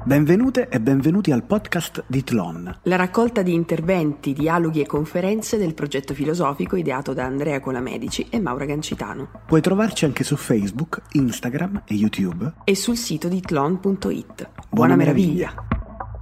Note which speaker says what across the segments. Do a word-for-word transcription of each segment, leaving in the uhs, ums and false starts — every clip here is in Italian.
Speaker 1: Benvenute e benvenuti al podcast di Tlon,
Speaker 2: la raccolta di interventi, dialoghi e conferenze del progetto filosofico ideato da Andrea Colamedici e Maura Gancitano.
Speaker 1: Puoi trovarci anche su Facebook, Instagram e YouTube
Speaker 2: e sul sito di tlon punto it. Buona,
Speaker 1: Buona
Speaker 2: meraviglia.
Speaker 1: meraviglia!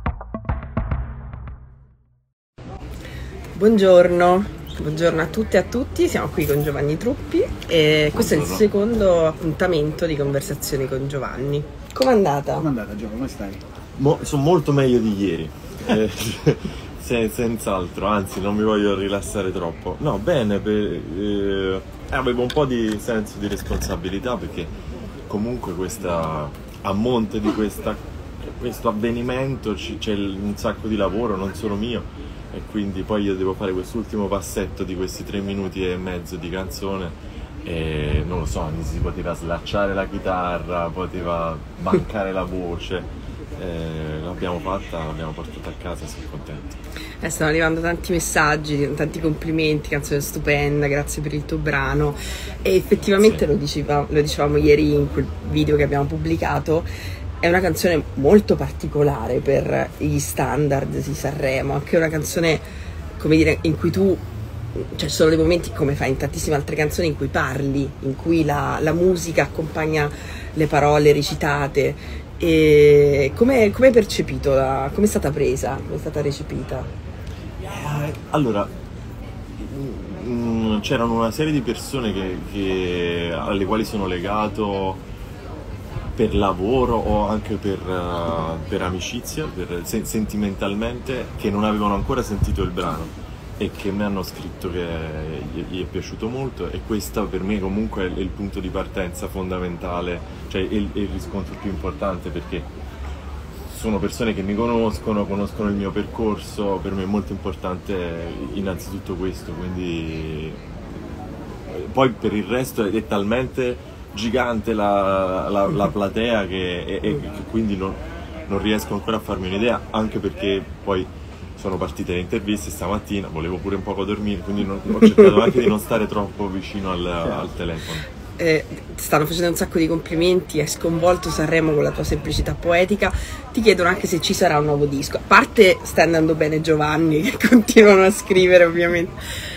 Speaker 2: Buongiorno, buongiorno a tutte e a tutti, siamo qui con Giovanni Truppi e questo
Speaker 3: buongiorno.
Speaker 2: è il secondo appuntamento di conversazioni con Giovanni. Com'è andata?
Speaker 1: Com'è andata, Gio? Come stai?
Speaker 3: Mo, sono molto meglio di ieri, eh, sen- senz'altro, anzi non mi voglio rilassare troppo. No, bene, per, eh, avevo un po' di senso di responsabilità perché comunque questa, a monte di questa, questo avvenimento c- c'è un sacco di lavoro, non solo mio, e quindi poi io devo fare quest'ultimo passetto di questi tre minuti e mezzo di canzone. E non lo so, si poteva slacciare la chitarra, poteva mancare la voce, eh, l'abbiamo fatta, l'abbiamo portata a casa, sono contento.
Speaker 2: Eh, stanno arrivando tanti messaggi, tanti complimenti, canzone stupenda, grazie per il tuo brano. E effettivamente
Speaker 3: Sì.
Speaker 2: lo, diceva, lo dicevamo ieri in quel video che abbiamo pubblicato, è una canzone molto particolare per gli standard di Sanremo, anche una canzone, come dire, in cui tu, cioè ci sono dei momenti, come fai in tantissime altre canzoni, in cui parli, in cui la, la musica accompagna le parole recitate. E come hai percepito, la, come è stata presa, come è stata recepita?
Speaker 3: Eh, allora, mm, c'erano una serie di persone che, che, alle quali sono legato per lavoro o anche per, uh, per amicizia, per, sen- sentimentalmente, che non avevano ancora sentito il brano e che mi hanno scritto che gli, gli è piaciuto molto, e questo per me comunque è il punto di partenza fondamentale, cioè è il, è il riscontro più importante, perché sono persone che mi conoscono, conoscono il mio percorso. Per me è molto importante innanzitutto questo, quindi poi per il resto è talmente gigante la, la, la platea che, e, e, che quindi non, non riesco ancora a farmi un'idea, anche perché poi sono partite le interviste stamattina, volevo pure un poco dormire, quindi non, ho cercato anche di non stare troppo vicino al, al telefono.
Speaker 2: Eh, stanno facendo un sacco di complimenti, hai sconvolto Sanremo con la tua semplicità poetica. Ti chiedono anche se ci sarà un nuovo disco. A parte sta andando bene Giovanni, che continuano a scrivere ovviamente.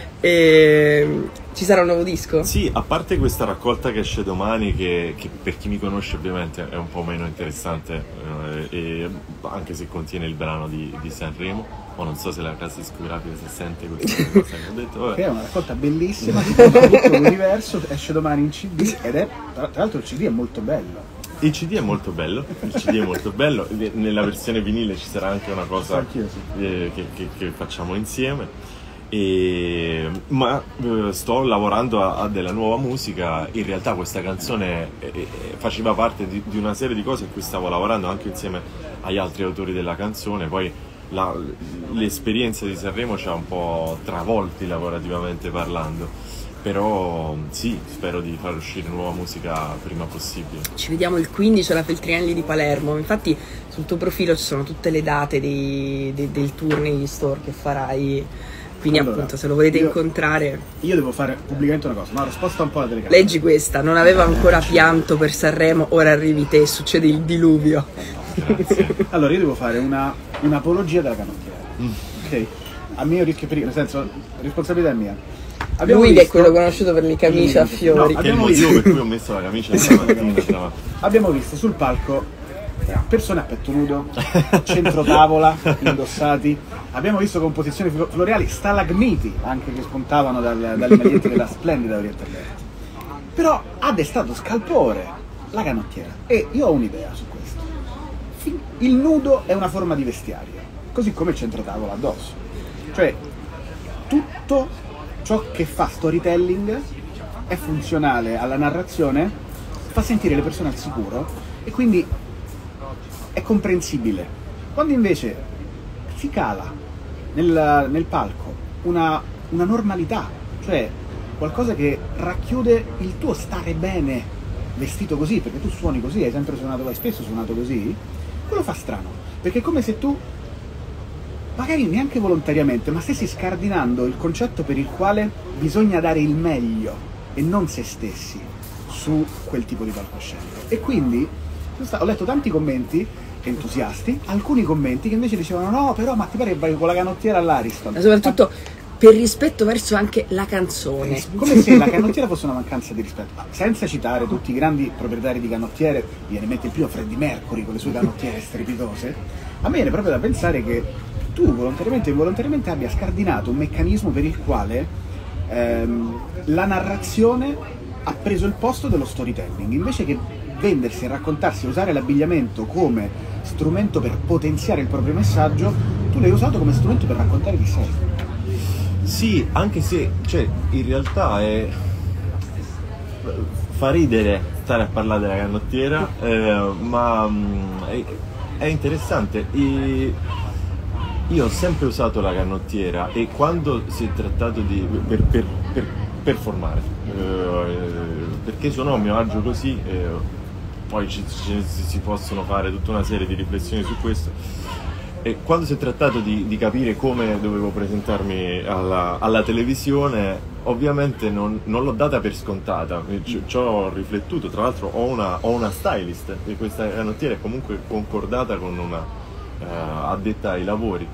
Speaker 2: E ci sarà un nuovo disco?
Speaker 3: Sì, a parte questa raccolta che esce domani, che, che per chi mi conosce ovviamente è un po' meno interessante, eh, e anche se contiene il brano di, di Sanremo, o non so se la casa discografica si sente questa cosa che ho detto. Vabbè.
Speaker 1: Che è una raccolta bellissima, di tutto l'universo, esce domani in C D ed è, tra l'altro il C D è molto bello.
Speaker 3: Il C D è molto bello, il C D è molto bello, nella versione vinile ci sarà anche una cosa
Speaker 1: Anch'io, sì.
Speaker 3: eh, che, che, che facciamo insieme. E, ma eh, sto lavorando a, a della nuova musica. In realtà questa canzone eh, eh, faceva parte di, di una serie di cose a cui stavo lavorando anche insieme agli altri autori della canzone. Poi la, l'esperienza di Sanremo ci ha un po' travolti lavorativamente parlando, però sì, spero di far uscire nuova musica prima possibile.
Speaker 2: Ci vediamo il quindici alla Feltrinelli di Palermo. Infatti sul tuo profilo ci sono tutte le date dei, dei, del tour negli store che farai. Quindi
Speaker 1: Allora,
Speaker 2: appunto se lo volete
Speaker 1: io,
Speaker 2: incontrare,
Speaker 1: io devo fare pubblicamente una cosa, ma sposta un po' la telecamera.
Speaker 2: leggi questa: non avevo ancora pianto per Sanremo, ora arrivi te, succede il diluvio.
Speaker 3: Grazie.
Speaker 1: Allora io devo fare una, un'apologia della canottiera,
Speaker 3: Mm.
Speaker 1: ok? A mio rischio e pericolo, nel senso, responsabilità è mia. Abbiamo
Speaker 2: Lui
Speaker 1: visto-
Speaker 2: che è quello conosciuto per le camicie a fiori.
Speaker 1: No,
Speaker 3: Che è il
Speaker 1: abbiamo
Speaker 3: motivo
Speaker 1: visto-
Speaker 3: per cui ho messo la camicia stamattina. stava-
Speaker 1: Abbiamo visto sul palco persone a petto nudo, centrotavola, indossati. Abbiamo visto composizioni flo- floreali, stalagmiti anche che spuntavano dal, dalle magliette della splendida Orietta Berti. Però ha destato scalpore la canottiera. E io ho un'idea su questo. Fin- Il nudo è una forma di vestiario, così come il centrotavola addosso. Cioè, tutto ciò che fa storytelling è funzionale alla narrazione, fa sentire le persone al sicuro e quindi è comprensibile. Quando invece si cala nel, nel palco una, una normalità, cioè qualcosa che racchiude il tuo stare bene vestito così, perché tu suoni così, hai sempre suonato, hai spesso suonato così, quello fa strano, perché è come se tu, magari neanche volontariamente, ma stessi scardinando il concetto per il quale bisogna dare il meglio e non se stessi su quel tipo di palcoscenico. E quindi ho letto tanti commenti entusiasti, alcuni commenti che invece dicevano no, però ma ti pare che vai con la canottiera all'Ariston?
Speaker 2: Ma soprattutto per rispetto verso anche la canzone.
Speaker 1: Come se la canottiera fosse una mancanza di rispetto, senza citare tutti i grandi proprietari di canottiere, mi viene in mente il primo Freddie Mercury con le sue canottiere strepitose. A me viene proprio da pensare che tu volontariamente o involontariamente abbia scardinato un meccanismo per il quale ehm, la narrazione ha preso il posto dello storytelling, invece che vendersi e raccontarsi e usare l'abbigliamento come strumento per potenziare il proprio messaggio, tu l'hai usato come strumento per raccontare chi sei.
Speaker 3: Sì, anche se, cioè, in realtà è... fa ridere stare a parlare della canottiera, eh, ma mh, è, è interessante. E io ho sempre usato la canottiera e quando si è trattato di... per, per, per performare, eh, perché sono a mio agio così, eh, poi ci, ci, si possono fare tutta una serie di riflessioni su questo. E quando si è trattato di, di capire come dovevo presentarmi alla, alla televisione, ovviamente non, non l'ho data per scontata, ci, ci ho riflettuto. Tra l'altro ho una, ho una stylist e questa canottiera è comunque concordata con una uh, addetta ai lavori,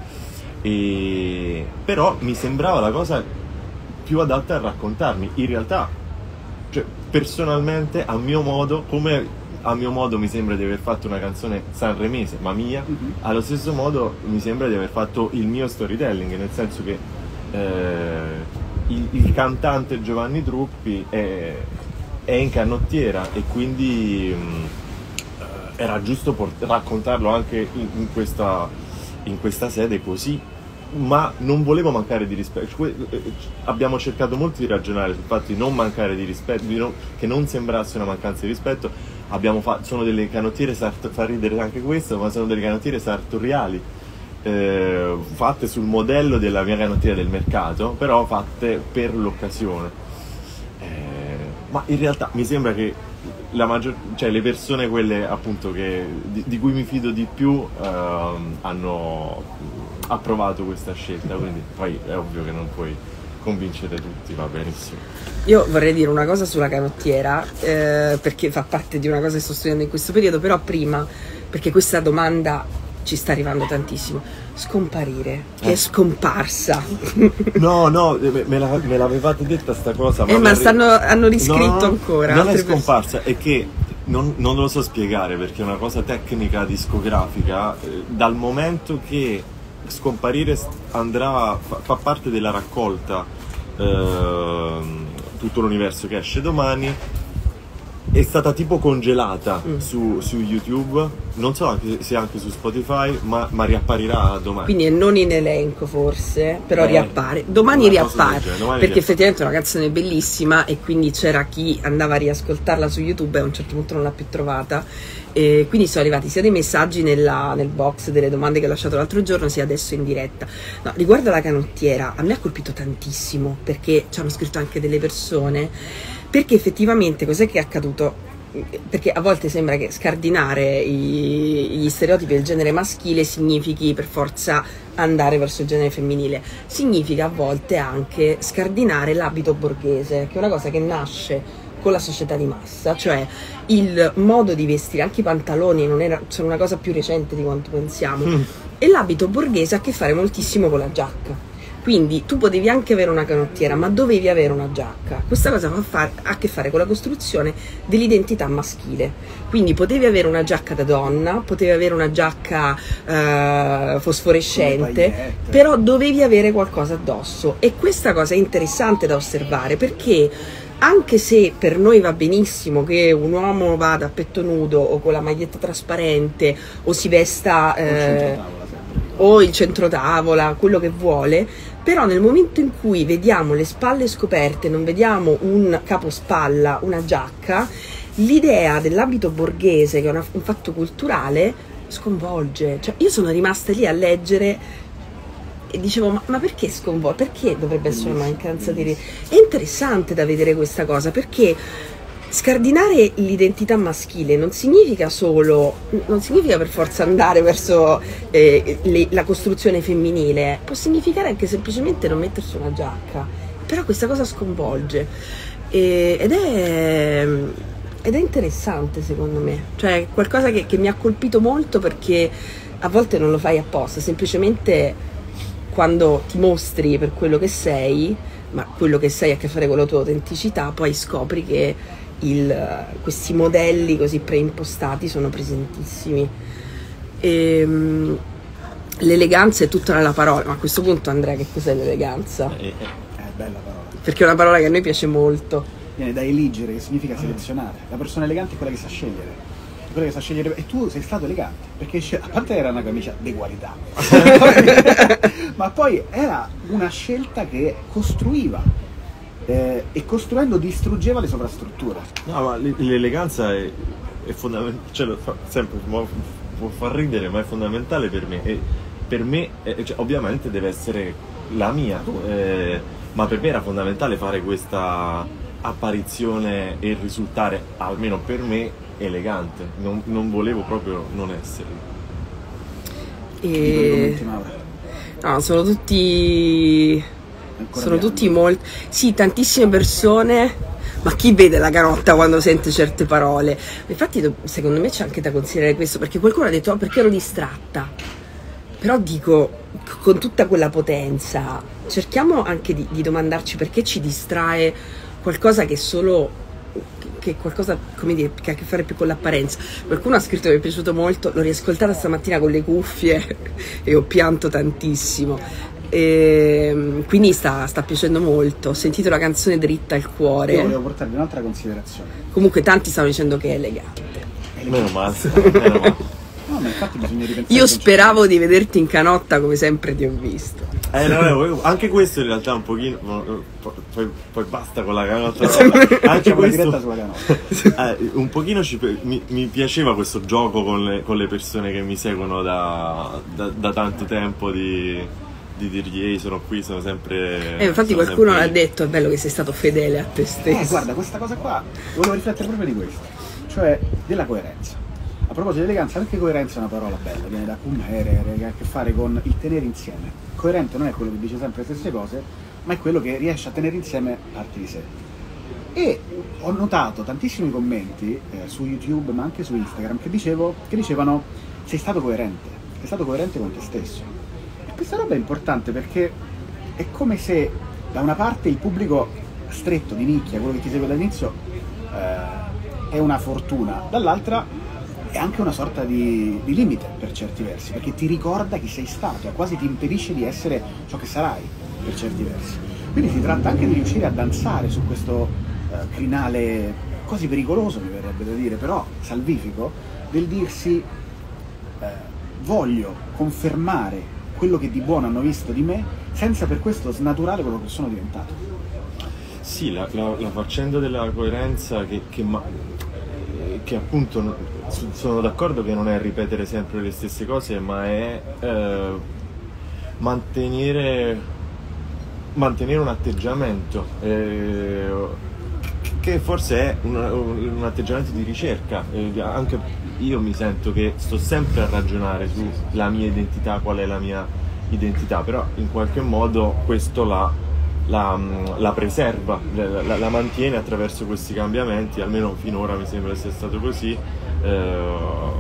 Speaker 3: e, però mi sembrava la cosa più adatta a raccontarmi. In realtà, cioè, personalmente, a mio modo, come a mio modo mi sembra di aver fatto una canzone sanremese, ma mia, mm-hmm. allo stesso modo mi sembra di aver fatto il mio storytelling, nel senso che eh, il, il cantante Giovanni Truppi è, è in canottiera e quindi mh, era giusto port- raccontarlo anche in, in, questa, in questa sede così, ma non volevo mancare di rispetto. Abbiamo cercato molto di ragionare sul fatto di non mancare di rispetto, di non, che non sembrasse una mancanza di rispetto. Abbiamo fatto, sono delle canottiere, sart- fa ridere anche questo, ma sono delle canottiere sartoriali, eh, fatte sul modello della mia canottiera del mercato, però fatte per l'occasione. Eh, ma in realtà mi sembra che la maggior, cioè le persone, quelle appunto che, di, di cui mi fido di più, eh, hanno approvato questa scelta, quindi poi è ovvio che non puoi convincere tutti, va benissimo.
Speaker 2: Io vorrei dire una cosa sulla canottiera, eh, perché fa parte di una cosa che sto studiando in questo periodo, però prima, perché questa domanda ci sta arrivando tantissimo. Scomparire, che eh. è scomparsa.
Speaker 3: No, no, me, la, me l'avevate detta sta cosa.
Speaker 2: Ma, eh, ma stanno, hanno riscritto
Speaker 3: no,
Speaker 2: ancora.
Speaker 3: Non è scomparsa, è che non, non lo so spiegare, perché è una cosa tecnica discografica, eh, dal momento che scomparire andrà, fa, fa parte della raccolta, eh, tutto l'universo che esce domani, è stata tipo congelata mm. su, su YouTube, non so anche, se anche su Spotify, ma, ma riapparirà domani.
Speaker 2: Quindi è non in elenco forse, però eh, riappare. Domani riappare, genere, domani perché riappare. Effettivamente è una canzone bellissima e quindi c'era chi andava a riascoltarla su YouTube e a un certo punto non l'ha più trovata. E quindi sono arrivati sia dei messaggi nella, nel box delle domande che ho lasciato l'altro giorno, sia adesso in diretta. No, riguardo alla canottiera, a me ha colpito tantissimo, perché ci hanno scritto anche delle persone, perché effettivamente cos'è che è accaduto? Perché a volte sembra che scardinare i, gli stereotipi del genere maschile significhi per forza andare verso il genere femminile. Significa a volte anche scardinare l'abito borghese, che è una cosa che nasce con la società di massa, cioè il modo di vestire, anche i pantaloni non era, sono una cosa più recente di quanto pensiamo, mm. e l'abito borghese ha a che fare moltissimo con la giacca. Quindi tu potevi anche avere una canottiera, ma dovevi avere una giacca. Questa cosa fa far, ha a che fare con la costruzione dell'identità maschile. Quindi potevi avere una giacca da donna, potevi avere una giacca eh, fosforescente, però dovevi avere qualcosa addosso. E questa cosa è interessante da osservare, perché anche se per noi va benissimo che un uomo vada a petto nudo o con la maglietta trasparente o si vesta eh, o il centrotavola, quello che vuole, però nel momento in cui vediamo le spalle scoperte, non vediamo un capospalla, una giacca, l'idea dell'abito borghese, che è una, un fatto culturale, sconvolge. Cioè, io sono rimasta lì a leggere e dicevo, ma, ma perché sconvolge? Perché dovrebbe essere una mancanza di... È interessante da vedere questa cosa, perché scardinare l'identità maschile non significa solo, non significa per forza andare verso eh, le, la costruzione femminile, può significare anche semplicemente non mettersi una giacca, però questa cosa sconvolge e, ed è ed è interessante secondo me, cioè qualcosa che, che mi ha colpito molto, perché a volte non lo fai apposta, semplicemente quando ti mostri per quello che sei, ma quello che sei ha a che fare con la tua autenticità, poi scopri che il, questi modelli così preimpostati sono presentissimi. E, l'eleganza è tutta la parola, ma a questo punto Andrea, che cos'è l'eleganza?
Speaker 1: È bella parola.
Speaker 2: Perché è una parola che a noi piace molto.
Speaker 1: Viene da eligere, che significa selezionare. La persona elegante è quella che sa scegliere. È quella che sa scegliere. E tu sei stato elegante, perché a parte era una camicia di qualità, ma poi era una scelta che costruiva. Eh, e costruendo distruggeva le sovrastrutture.
Speaker 3: No, ma l'eleganza è, è fondamentale, cioè, lo fa, sempre può far ridere, ma è fondamentale per me. E per me, è, cioè, ovviamente deve essere la mia, eh, ma per me era fondamentale fare questa apparizione e risultare, almeno per me, elegante. Non, non volevo proprio non esserlo.
Speaker 2: E... No, sono tutti sono tutti molto, sì, tantissime persone, ma chi vede la canotta quando sente certe parole? Infatti secondo me c'è anche da considerare questo, perché qualcuno ha detto oh, perché ero distratta, però dico, con tutta quella potenza cerchiamo anche di, di domandarci perché ci distrae qualcosa che è solo, che qualcosa, come dire, che ha a che fare più con l'apparenza. Qualcuno ha scritto che mi è piaciuto molto, l'ho riascoltata stamattina con le cuffie e ho pianto tantissimo, e quindi sta, sta piacendo molto. Ho sentito la canzone dritta al cuore.
Speaker 1: Io volevo portarvi un'altra considerazione.
Speaker 2: Comunque tanti stanno dicendo che è elegante,
Speaker 3: meno male, meno male.
Speaker 1: No, ma infatti bisogna ripensare.
Speaker 2: Io speravo di vederti in canotta, come sempre ti ho visto.
Speaker 3: Eh no, anche questo in realtà un pochino, poi, poi basta con la canotta. Anche questo,
Speaker 1: sulla canotta.
Speaker 3: Eh, un pochino ci, mi, mi piaceva questo gioco con le, con le persone che mi seguono da, da, da tanto tempo, di, di dirgli ehi, sono qui, sono sempre.
Speaker 2: Eh, infatti
Speaker 3: sono
Speaker 2: qualcuno
Speaker 3: sempre
Speaker 2: l'ha detto, è bello che sei stato fedele a te stesso.
Speaker 1: Eh, guarda, questa cosa qua, volevo riflettere proprio di questo, cioè della coerenza. A proposito di eleganza, anche coerenza è una parola bella, viene da cum herere, che ha a che fare con il tenere insieme. Coerente non è quello che dice sempre le stesse cose, ma è quello che riesce a tenere insieme parti di sé. E ho notato tantissimi commenti eh, su YouTube, ma anche su Instagram, che, dicevo, che dicevano sei stato coerente, sei stato coerente con te stesso. E questa roba è importante perché è come se da una parte il pubblico stretto, di nicchia, quello che ti segue dall'inizio, eh, è una fortuna, dall'altra è anche una sorta di, di limite per certi versi, perché ti ricorda chi sei stato, quasi ti impedisce di essere ciò che sarai per certi versi. Quindi si tratta anche di riuscire a danzare su questo eh, crinale quasi pericoloso, mi verrebbe da dire, però salvifico, del dirsi eh, voglio confermare quello che di buono hanno visto di me, senza per questo snaturare quello che sono diventato.
Speaker 3: Sì, la, la, la faccenda della coerenza che, che, ma, che appunto sono d'accordo che non è ripetere sempre le stesse cose, ma è eh, mantenere, mantenere un atteggiamento eh, che forse è un, un atteggiamento di ricerca. Eh, anche io mi sento che sto sempre a ragionare sulla mia identità, qual è la mia identità, però in qualche modo questo la, la, la preserva, la, la mantiene attraverso questi cambiamenti, almeno finora mi sembra sia stato così. Uh,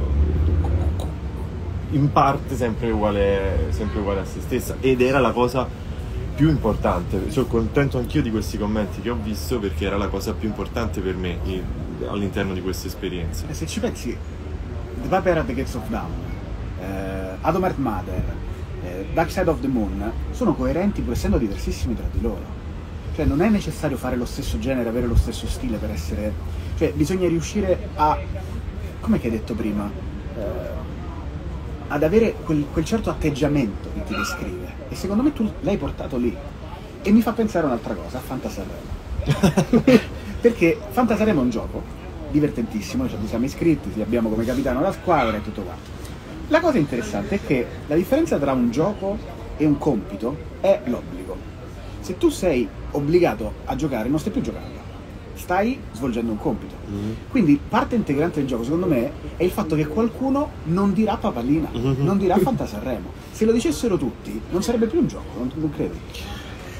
Speaker 3: in parte sempre uguale, sempre uguale a se stessa, ed era la cosa più importante. Sono contento anch'io di questi commenti che ho visto, perché era la cosa più importante per me in, all'interno di questa esperienza.
Speaker 1: E se ci pensi, The Viper at the Gates of Dawn, eh, Adam Earth Mother, eh, Dark Side of the Moon sono coerenti pur essendo diversissimi tra di loro. Cioè non è necessario fare lo stesso genere, avere lo stesso stile per essere, cioè bisogna riuscire a, come che hai detto prima, eh, ad avere quel, quel certo atteggiamento che ti descrive, e secondo me tu l'hai portato lì, e mi fa pensare a un'altra cosa, a Fantasarremo. Perché Fantasarremo è un gioco divertentissimo, noi ci siamo iscritti, ti abbiamo come capitano la squadra e tutto quanto. La cosa interessante è che la differenza tra un gioco e un compito è l'obbligo. Se tu sei obbligato a giocare non stai più giocando, stai svolgendo un compito. Mm-hmm. Quindi parte integrante del gioco, secondo me, è il fatto che qualcuno non dirà papallina, mm-hmm. non dirà Fantasarremo. Se lo dicessero tutti non sarebbe più un gioco, non, non credi?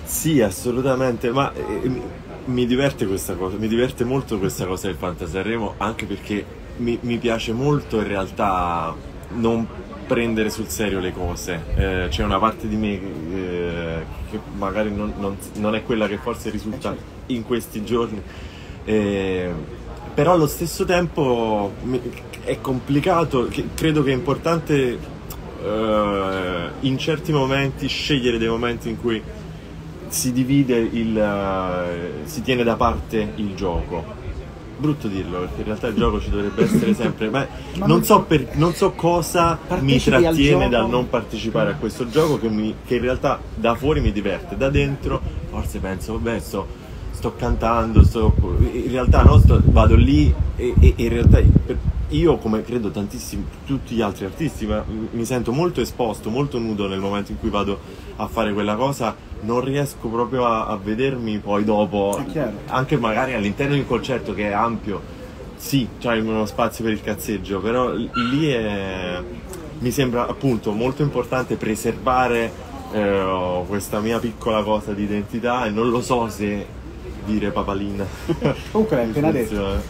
Speaker 3: Sì, assolutamente, ma eh, mi, mi diverte questa cosa, mi diverte molto questa cosa del Fantasanremo, anche perché mi, mi piace molto in realtà non prendere sul serio le cose. Eh, c'è una parte di me eh, che magari non, non, non è quella che forse risulta in questi giorni, eh, però allo stesso tempo mi, è complicato, che, credo che è importante eh, in certi momenti scegliere dei momenti in cui si divide il uh, si tiene da parte il gioco. Brutto dirlo, perché in realtà il gioco ci dovrebbe essere sempre, ma, ma non, so per, non so cosa mi trattiene dal non partecipare a questo gioco che, mi, che in realtà da fuori mi diverte, da dentro forse penso vabbè sto, sto cantando, sto, in realtà no, sto, vado lì e, e, e in realtà io, come credo tantissimi tutti gli altri artisti, ma mi sento molto esposto, molto nudo nel momento in cui vado a fare quella cosa. Non riesco proprio a, a vedermi poi dopo, anche magari all'interno di un concerto che è ampio, sì, c'è uno spazio per il cazzeggio, però lì è, mi sembra appunto molto importante preservare eh, questa mia piccola cosa di identità, e non lo so se dire papalina.
Speaker 1: Comunque l'hai appena detto.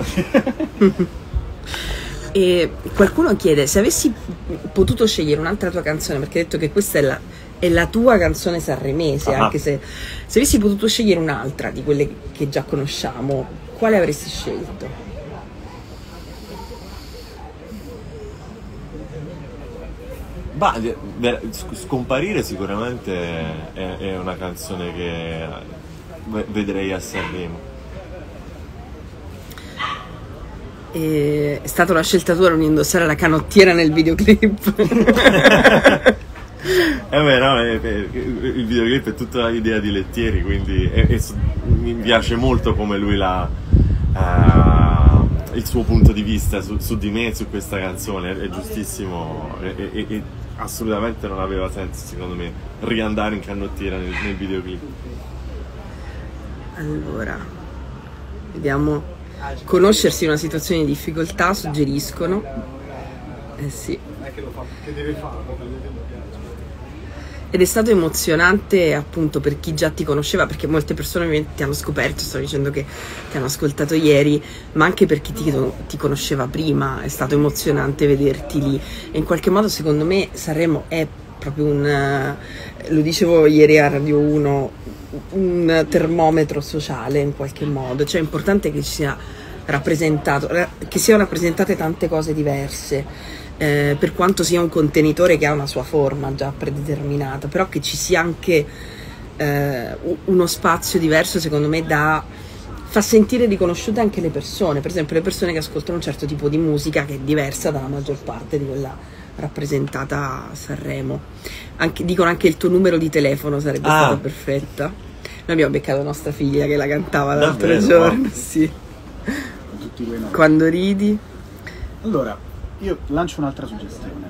Speaker 2: E qualcuno chiede se avessi potuto scegliere un'altra tua canzone, perché hai detto che questa è la, è la tua canzone sanremese, ah. anche se se avessi potuto scegliere un'altra di quelle che già conosciamo, quale avresti scelto?
Speaker 3: Bah, Scomparire sicuramente è, è una canzone che vedrei a Sanremo.
Speaker 2: E è stata una scelta tua non indossare la canottiera nel videoclip?
Speaker 3: Eh beh, no, è, è, il videoclip è tutta l'idea di Lettieri, quindi è, è, mi piace molto come lui la uh, il suo punto di vista su, su di me, su questa canzone, è, è giustissimo e, e, e assolutamente non aveva senso secondo me riandare in canottiera nel, nel videoclip.
Speaker 2: Allora, vediamo. Conoscersi in una situazione di difficoltà, suggeriscono. Eh sì. Ed è stato emozionante appunto per chi già ti conosceva, perché molte persone ovviamente ti hanno scoperto, sto dicendo che ti hanno ascoltato ieri, ma anche per chi ti, ti conosceva prima. È stato emozionante vederti lì, e in qualche modo secondo me Sanremo è proprio un, lo dicevo ieri a Radio uno, un termometro sociale in qualche modo, cioè è importante che ci sia rappresentato, che siano rappresentate tante cose diverse, eh, per quanto sia un contenitore che ha una sua forma già predeterminata, però che ci sia anche eh, uno spazio diverso, secondo me, da fa sentire riconosciute anche le persone, per esempio le persone che ascoltano un certo tipo di musica che è diversa dalla maggior parte di quella rappresentata a Sanremo. Anche, dicono anche il tuo numero di telefono sarebbe ah. stato perfetta. Noi abbiamo beccato nostra figlia che la cantava l'altro Davvero? giorno, sì.
Speaker 1: Tutti quei nomi.
Speaker 2: Quando ridi.
Speaker 1: Allora, io lancio un'altra suggestione,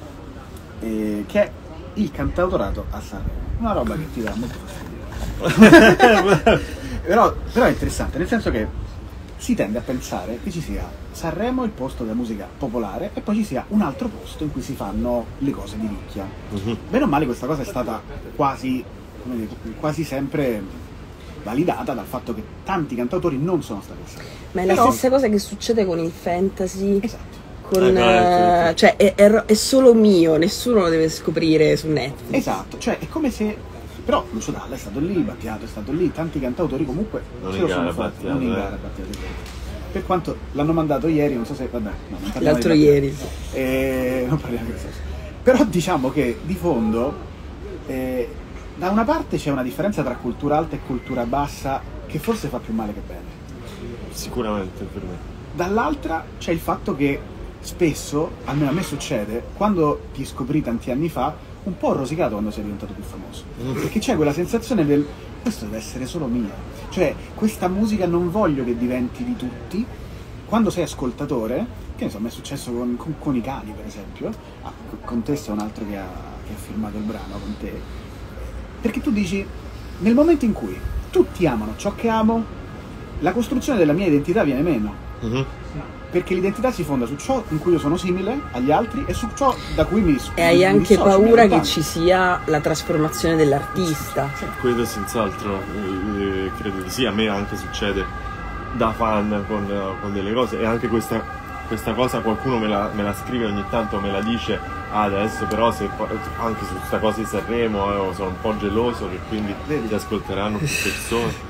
Speaker 1: eh, che è il cantautorato a Sanremo. Una roba che ti dà molto fastidio. però, però è interessante, nel senso che si tende a pensare che ci sia Sanremo, il posto della musica popolare, e poi ci sia un altro posto in cui si fanno le cose di nicchia. Uh-huh. Bene o male questa cosa è stata quasi, come dire, quasi sempre validata dal fatto che tanti cantautori non sono stati a Sanremo.
Speaker 2: Ma è Però... la stessa cosa che succede con il fantasy.
Speaker 1: Esatto.
Speaker 2: Con, eh, no, uh, cioè è, è, è solo mio, nessuno lo deve scoprire su Netflix.
Speaker 1: Esatto, cioè è come se... Però Lucio Dalla è stato lì, Battiato è stato lì, tanti cantautori comunque
Speaker 3: non
Speaker 1: ce
Speaker 3: lo
Speaker 1: sono fatti, non in gara Battiato. Per quanto l'hanno mandato ieri, non so se... vabbè, no, non
Speaker 2: l'altro di ieri.
Speaker 1: Eh, non parliamo di questo. Però diciamo che di fondo, eh, da una parte c'è una differenza tra cultura alta e cultura bassa che forse fa più male che bene.
Speaker 3: Sicuramente per me.
Speaker 1: Dall'altra c'è il fatto che spesso, almeno a me succede, quando ti scoprì tanti anni fa, un po' rosicato quando sei diventato più famoso, perché c'è quella sensazione del questo deve essere solo mia, cioè questa musica non voglio che diventi di tutti. Quando sei ascoltatore, che ne so, a me è successo con, con, con i cani per esempio, ah, con te è un altro che ha, che ha firmato il brano con te, perché tu dici, nel momento in cui tutti amano ciò che amo, la costruzione della mia identità viene meno. Uh-huh. perché l'identità si fonda su ciò in cui io sono simile agli altri e su ciò da cui mi
Speaker 2: E hai anche paura che ci sia la trasformazione dell'artista.
Speaker 3: Sì, quello senz'altro, eh, credo di sì, a me anche succede da fan con, con delle cose, e anche questa, questa cosa qualcuno me la, me la scrive ogni tanto, me la dice, ah, adesso però se anche su questa cosa di Sanremo eh, sono un po' geloso che quindi ti ascolteranno più persone.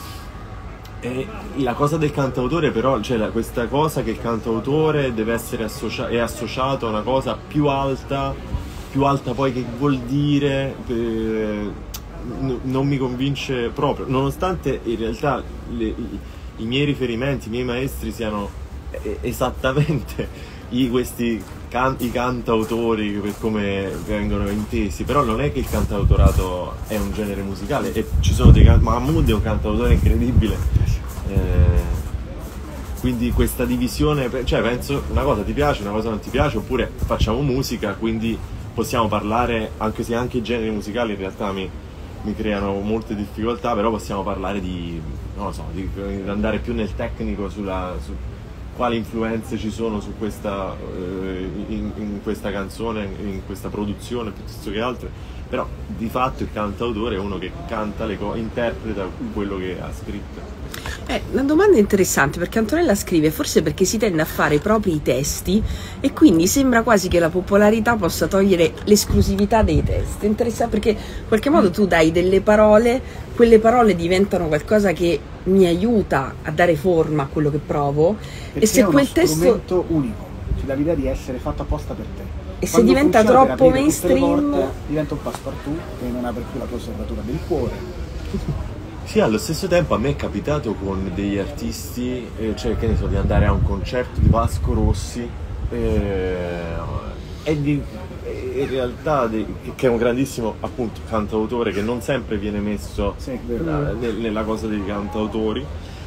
Speaker 3: E la cosa del cantautore però, cioè la, questa cosa che il cantautore deve essere associa- è associato a una cosa più alta, più alta poi che vuol dire, eh, n- non mi convince proprio, nonostante in realtà le, i, i miei riferimenti, i miei maestri siano eh, esattamente i, questi can- i cantautori per come vengono intesi, però non è che il cantautorato è un genere musicale, e ci sono dei can- Mahmood è un cantautore incredibile. Eh, quindi questa divisione, cioè penso una cosa ti piace, una cosa non ti piace, oppure facciamo musica, quindi possiamo parlare, anche se anche i generi musicali in realtà mi, mi creano molte difficoltà, però possiamo parlare di, non lo so, di andare più nel tecnico sulla, su quali influenze ci sono su questa, eh, in, in questa canzone, in questa produzione piuttosto che altre, però di fatto il cantautore è uno che canta le cose, interpreta quello che ha scritto.
Speaker 2: È una domanda interessante, perché Antonella scrive forse perché si tende a fare i propri testi e quindi sembra quasi che la popolarità possa togliere l'esclusività dei testi. Interessante perché in qualche modo tu dai delle parole, quelle parole diventano qualcosa che mi aiuta a dare forma a quello che provo,
Speaker 1: perché
Speaker 2: e se
Speaker 1: è uno
Speaker 2: quel testo
Speaker 1: strumento unico, ci dà l'idea di essere fatto apposta per te.
Speaker 2: E se
Speaker 1: Quando
Speaker 2: diventa
Speaker 1: funziona per
Speaker 2: troppo
Speaker 1: aprire tutte le
Speaker 2: mainstream
Speaker 1: porte, diventa un passepartout che non ha per più la tua serratura del cuore.
Speaker 3: Sì, allo stesso tempo a me è capitato con degli artisti, eh, cioè che ne so, di andare a un concerto di Vasco Rossi eh, e di, e in realtà di, che è un grandissimo appunto cantautore che non sempre viene messo
Speaker 1: Sì,
Speaker 3: la, nel, nella cosa dei cantautori,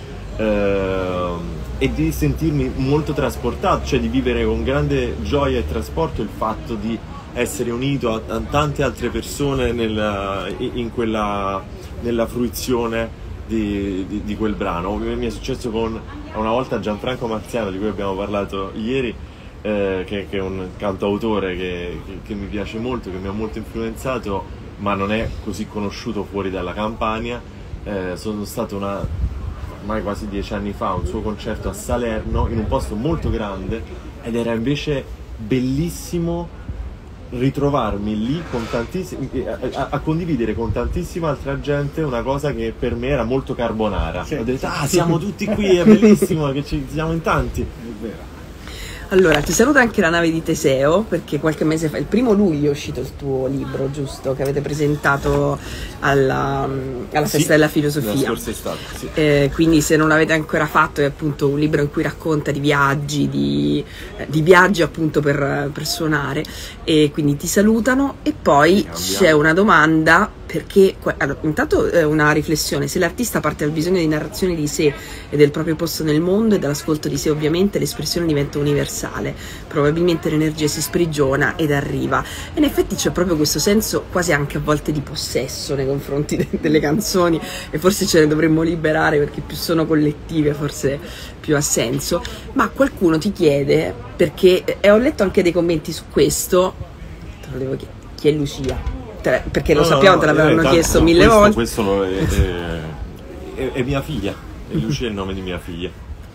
Speaker 3: eh, e di sentirmi molto trasportato, cioè di vivere con grande gioia e trasporto il fatto di essere unito a, a tante altre persone nella, in quella nella fruizione di, di, di quel brano. Mi è successo con una volta Gianfranco Marziano, di cui abbiamo parlato ieri, eh, che, che è un cantautore che, che, che mi piace molto, che mi ha molto influenzato, ma non è così conosciuto fuori dalla Campania. Eh, sono stato una, ormai quasi dieci anni fa, a un suo concerto a Salerno, in un posto molto grande, ed era invece bellissimo ritrovarmi lì con tantissimi, a, a condividere con tantissima altra gente una cosa che per me era molto carbonara. Sì. Ho detto, ah, siamo tutti qui, è bellissimo che ci siamo in tanti.
Speaker 1: È vero.
Speaker 2: Allora, ti saluta anche la nave di Teseo, perché qualche mese fa, il primo luglio, è uscito il tuo libro, giusto? Che avete presentato alla, alla Festa
Speaker 3: sì,
Speaker 2: della Filosofia.
Speaker 3: La scorsa estate, sì.
Speaker 2: Eh, quindi se non l'avete ancora fatto, è appunto un libro in cui racconta di viaggi, di, eh, di viaggi appunto per, per suonare, e quindi ti salutano. E poi c'è una domanda, perché allora, intanto è una riflessione: se l'artista parte dal bisogno di narrazione di sé e del proprio posto nel mondo e dall'ascolto di sé, ovviamente l'espressione diventa universale, probabilmente l'energia si sprigiona ed arriva. E in effetti c'è proprio questo senso quasi anche a volte di possesso nei confronti de- delle canzoni, e forse ce ne dovremmo liberare, perché più sono collettive forse più ha senso. Ma qualcuno ti chiede, perché e ho letto anche dei commenti su questo, te lo devo chiedere, chi è Lucia? Perché lo no, sappiamo, no, te l'avevano eh, chiesto no, mille
Speaker 3: questo,
Speaker 2: volte.
Speaker 3: Questo è, è, è, è mia figlia, e Lucia è il nome di mia figlia.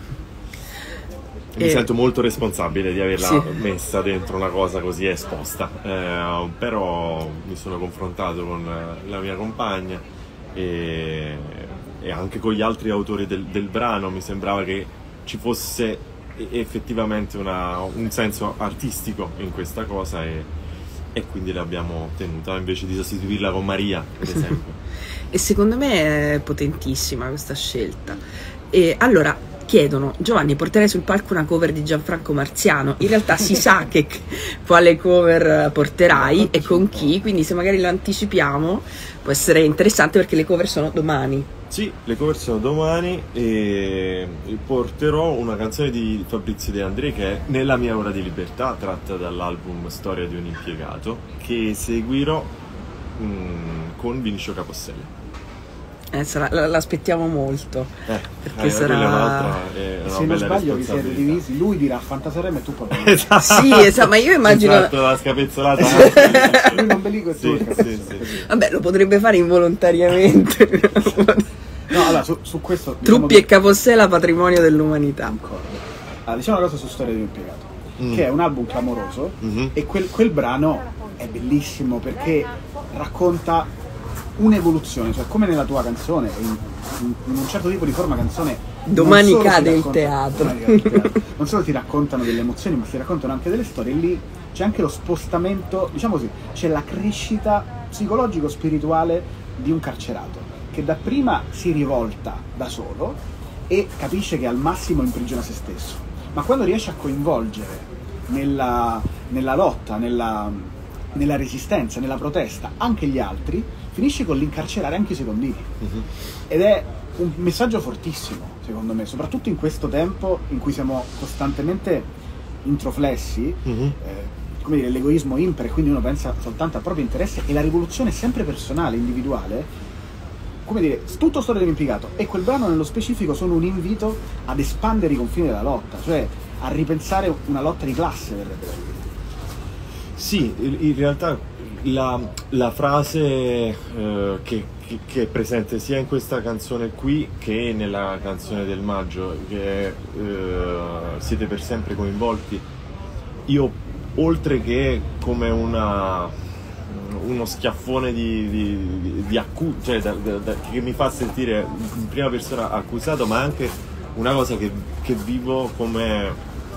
Speaker 3: Mi eh, sento molto responsabile di averla sì. messa dentro una cosa così esposta, eh, però mi sono confrontato con la mia compagna e, e anche con gli altri autori del, del brano. Mi sembrava che ci fosse effettivamente una, un senso artistico in questa cosa, e e quindi l'abbiamo tenuta invece di sostituirla con Maria, ad esempio.
Speaker 2: E secondo me è potentissima questa scelta. E allora chiedono: Giovanni, porterai sul palco una cover di Gianfranco Marziano? In realtà si sa che quale cover porterai e con chi, quindi se magari lo anticipiamo può essere interessante, perché le cover sono domani.
Speaker 3: Sì, le cover sono domani, e porterò una canzone di Fabrizio De André che è Nella mia ora di libertà, tratta dall'album Storia di un impiegato, che seguirò mh, con Vinicio Capossela.
Speaker 2: Eh, sarà, l'aspettiamo molto.
Speaker 3: Eh,
Speaker 2: perché
Speaker 3: eh,
Speaker 2: sarà...
Speaker 3: È un'altra, è una
Speaker 1: se non
Speaker 3: bella
Speaker 1: sbaglio vi siete
Speaker 3: responsabilità.
Speaker 1: divisi, lui dirà Fantasanremo e tu poi
Speaker 3: Esatto.
Speaker 2: Sì, esatto, ma io immagino...
Speaker 3: Esatto, la scapezzolata.
Speaker 1: lui non belico e tu
Speaker 3: Sì,
Speaker 1: il
Speaker 3: sì,
Speaker 1: capezzolo.
Speaker 3: sì, sì.
Speaker 2: Vabbè, lo potrebbe fare involontariamente.
Speaker 1: No, allora su, su questo diciamo
Speaker 2: Truppi
Speaker 1: che-
Speaker 2: e Capossela, patrimonio dell'umanità.
Speaker 1: Concordo. Allora, diciamo una cosa su Storia di un impiegato,
Speaker 3: Mm.
Speaker 1: che è un album clamoroso
Speaker 3: Mhm.
Speaker 1: e quel, quel brano è bellissimo perché racconta un'evoluzione, cioè come nella tua canzone, in, in- in un certo tipo di forma canzone. non
Speaker 2: Domani
Speaker 1: solo ti
Speaker 2: cade il
Speaker 1: racconta-
Speaker 2: teatro.
Speaker 1: domani cade il teatro. Non solo ti raccontano delle emozioni, ma ti raccontano anche delle storie. E lì c'è anche lo spostamento, diciamo così, c'è la crescita psicologico-spirituale di un carcerato che dapprima si rivolta da solo e capisce che al massimo imprigiona se stesso, ma quando riesce a coinvolgere nella, nella lotta, nella, nella resistenza, nella protesta anche gli altri, finisce con l'incarcerare anche i secondini.
Speaker 3: Mhm.
Speaker 1: Ed è un messaggio fortissimo, secondo me, soprattutto in questo tempo in cui siamo costantemente introflessi,
Speaker 3: Mhm.
Speaker 1: eh, come dire, l'egoismo impera e quindi uno pensa soltanto al proprio interesse e la rivoluzione è sempre personale, individuale. Come dire, tutto Storia dell'impiegato e quel brano nello specifico sono un invito ad espandere i confini della lotta, cioè a ripensare una lotta di classe, verrebbe da dire.
Speaker 3: Sì, in in realtà la, la frase eh, che, che- che è presente sia in questa canzone qui che nella canzone del maggio, che è eh, siete per sempre coinvolti, io oltre che come una, uno schiaffone di, di, di accu- cioè da- da- da- che mi fa sentire in prima persona accusato, ma anche una cosa che, che vivo come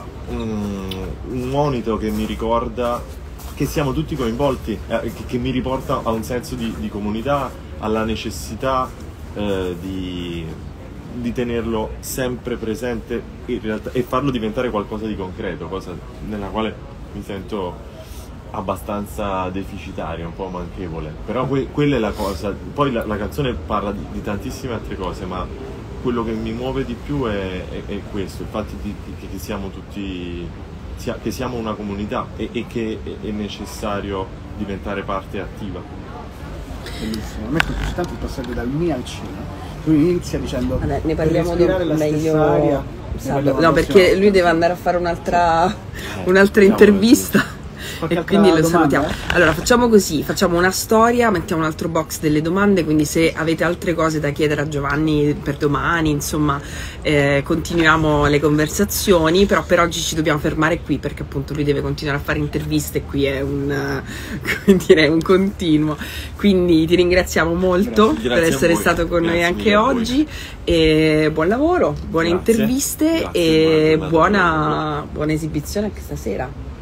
Speaker 3: un, un monito che mi ricorda che siamo tutti coinvolti, eh, che, che mi riporta a un senso di, di comunità, alla necessità eh, di, di tenerlo sempre presente in realtà, e farlo diventare qualcosa di concreto, cosa nella quale mi sento abbastanza deficitario, un po' manchevole. Però que- quella è la cosa. Poi la, la canzone parla di, di tantissime altre cose, ma quello che mi muove di più è, è- è questo, il fatto di, di- che siamo tutti, sia- che siamo una comunità e, e che è, è necessario diventare parte attiva.
Speaker 1: Bellissimo, a me colpisce tanto il passaggio dal mi al cinema. Lui inizia dicendo
Speaker 2: Vabbè, ne parliamo
Speaker 1: per respirare la
Speaker 2: meglio
Speaker 1: stessa aria, ne
Speaker 2: sabato.
Speaker 1: parliamo la
Speaker 2: No,
Speaker 1: prossima
Speaker 2: perché
Speaker 1: volta.
Speaker 2: lui deve andare a fare un'altra,
Speaker 3: Eh,
Speaker 2: un'altra
Speaker 3: diciamo
Speaker 2: intervista.
Speaker 1: Qualche
Speaker 2: E
Speaker 1: altra
Speaker 2: quindi lo
Speaker 1: domanda?
Speaker 2: salutiamo. Allora facciamo così, facciamo una storia, mettiamo un altro box delle domande, quindi se avete altre cose da chiedere a Giovanni per domani, insomma, eh, continuiamo le conversazioni, però per oggi ci dobbiamo fermare qui perché appunto lui deve continuare a fare interviste e qui è un, eh, come dire, un continuo. Quindi ti ringraziamo molto
Speaker 3: Grazie.
Speaker 2: per
Speaker 3: Grazie a
Speaker 2: essere
Speaker 3: voi.
Speaker 2: stato con noi
Speaker 3: Grazie
Speaker 2: anche
Speaker 3: mille a voi.
Speaker 2: oggi e buon lavoro, buone
Speaker 3: Grazie.
Speaker 2: interviste
Speaker 3: Grazie,
Speaker 2: e
Speaker 3: buona giornata.
Speaker 2: buona, buona esibizione anche stasera.